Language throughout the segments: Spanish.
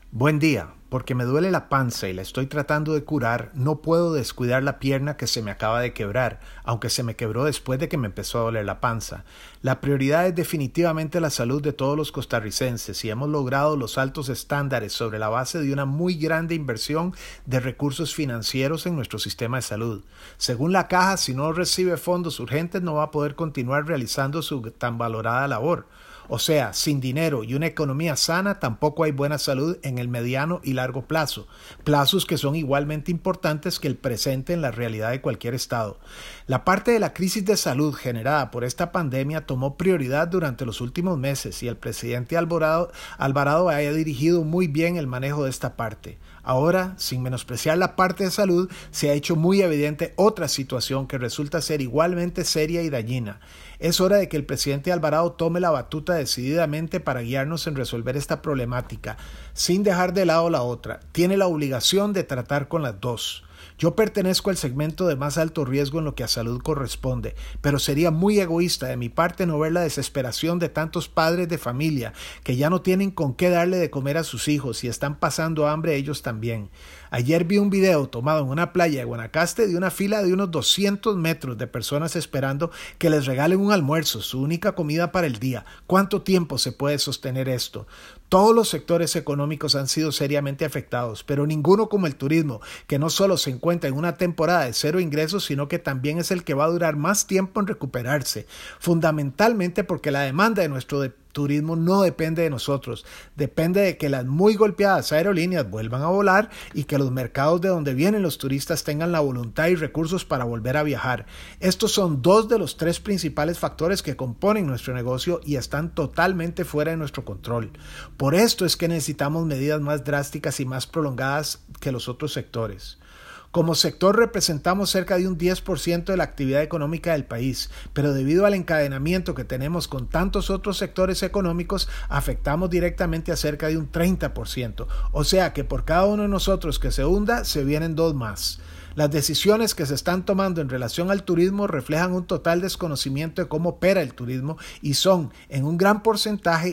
Buen día, porque me duele la panza y la estoy tratando de curar, no puedo descuidar la pierna que se me acaba de quebrar, aunque se me quebró después de que me empezó a doler la panza. La prioridad es definitivamente la salud de todos los costarricenses y hemos logrado los altos estándares sobre la base de una muy grande inversión de recursos financieros en nuestro sistema de salud. Según la Caja, si no recibe fondos urgentes no va a poder continuar realizando su tan valorada labor. O sea, sin dinero y una economía sana tampoco hay buena salud en el mediano y largo plazo, plazos que son igualmente importantes que el presente en la realidad de cualquier estado. La parte de la crisis de salud generada por esta pandemia tomó prioridad durante los últimos meses y el presidente Alvarado ha dirigido muy bien el manejo de esta parte. Ahora, sin menospreciar la parte de salud, se ha hecho muy evidente otra situación que resulta ser igualmente seria y dañina. Es hora de que el presidente Alvarado tome la batuta decididamente para guiarnos en resolver esta problemática, sin dejar de lado la otra. Tiene la obligación de tratar con las dos. Yo pertenezco al segmento de más alto riesgo en lo que a salud corresponde, pero sería muy egoísta de mi parte no ver la desesperación de tantos padres de familia que ya no tienen con qué darle de comer a sus hijos y están pasando hambre ellos también. Ayer vi un video tomado en una playa de Guanacaste de una fila de unos 200 metros de personas esperando que les regalen un almuerzo, su única comida para el día. ¿Cuánto tiempo se puede sostener esto? Todos los sectores económicos han sido seriamente afectados, pero ninguno como el turismo, que no solo se encuentra en una temporada de cero ingresos, sino que también es el que va a durar más tiempo en recuperarse, fundamentalmente porque la demanda de nuestro turismo no depende de nosotros, depende de que las muy golpeadas aerolíneas vuelvan a volar y que los mercados de donde vienen los turistas tengan la voluntad y recursos para volver a viajar. Estos son dos de los tres principales factores que componen nuestro negocio y están totalmente fuera de nuestro control. Por esto es que necesitamos medidas más drásticas y más prolongadas que los otros sectores. Como sector representamos cerca de un 10% de la actividad económica del país, pero debido al encadenamiento que tenemos con tantos otros sectores económicos, afectamos directamente a cerca de un 30%, o sea que por cada uno de nosotros que se hunda, se vienen dos más. Las decisiones que se están tomando en relación al turismo reflejan un total desconocimiento de cómo opera el turismo y son, en un gran porcentaje,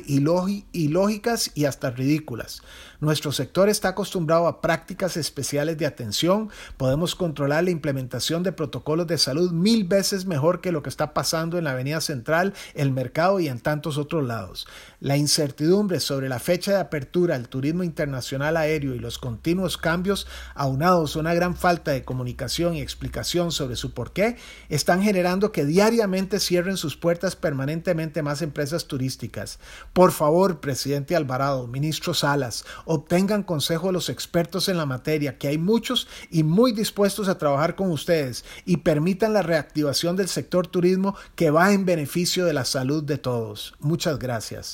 ilógicas y hasta ridículas. Nuestro sector está acostumbrado a prácticas especiales de atención, podemos controlar la implementación de protocolos de salud 1000 veces mejor que lo que está pasando en la Avenida Central, el Mercado y en tantos otros lados. La incertidumbre sobre la fecha de apertura al turismo internacional aéreo y los continuos cambios, aunados a una gran falta de comunicación y explicación sobre su porqué, están generando que diariamente cierren sus puertas permanentemente más empresas turísticas. Por favor, presidente Alvarado, ministro Salas, obtengan consejo de los expertos en la materia, que hay muchos y muy dispuestos a trabajar con ustedes, y permitan la reactivación del sector turismo que va en beneficio de la salud de todos. Muchas gracias.